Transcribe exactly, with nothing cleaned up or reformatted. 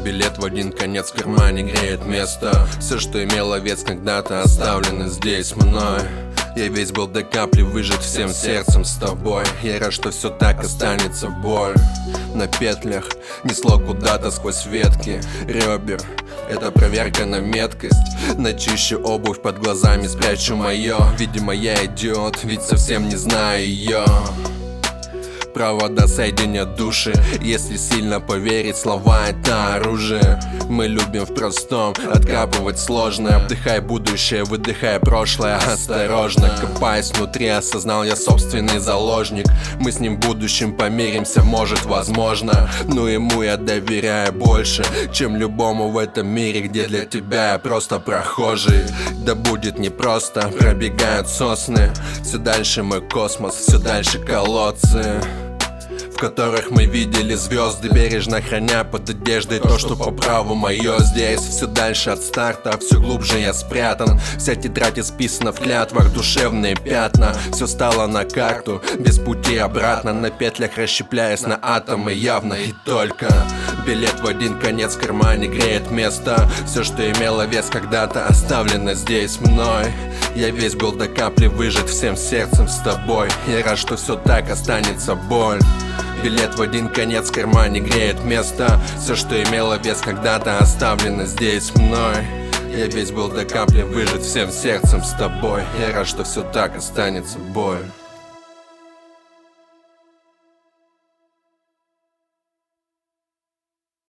Билет в один конец в кармане греет место. Все, что имело вес, когда-то оставлено здесь мной. Я весь был до капли выжат всем сердцем с тобой. Я рад, что все так останется. Боль на петлях несло куда-то сквозь ветки ребер. Это проверка на меткость. Начищу обувь под глазами, спрячу мое. Видимо, я идиот, ведь совсем не знаю ее. Провода соединят души. Если сильно поверить, слова — это оружие. Мы любим в простом откапывать сложное. Вдыхай будущее, выдыхай прошлое. Осторожно, копаясь внутри, осознал я собственный заложник. Мы с ним в будущем помиримся, может, возможно. Но ему я доверяю больше, чем любому в этом мире, где для тебя я просто прохожий. Да будет непросто, пробегают сосны. Все дальше мой космос, все дальше колодцы, в которых мы видели звезды, бережно храня под одеждой то, что по праву мое. Здесь все дальше от старта, все глубже я спрятан. Вся тетрадь исписана в клятвах, душевные пятна. Все стало на карту, без пути обратно. На петлях расщепляясь на атомы, явно и только. Билет в один конец в кармане греет место. Все, что имело вес, когда-то оставлено здесь мной. Я весь был до капли выжат всем сердцем с тобой. Я рад, что все так останется. Боль. Билет в один конец в кармане греет место. Все, что имело вес, когда-то оставлено здесь мной. Я весь был до капли выжат всем сердцем с тобой. Я рад, что все так останется. Боль.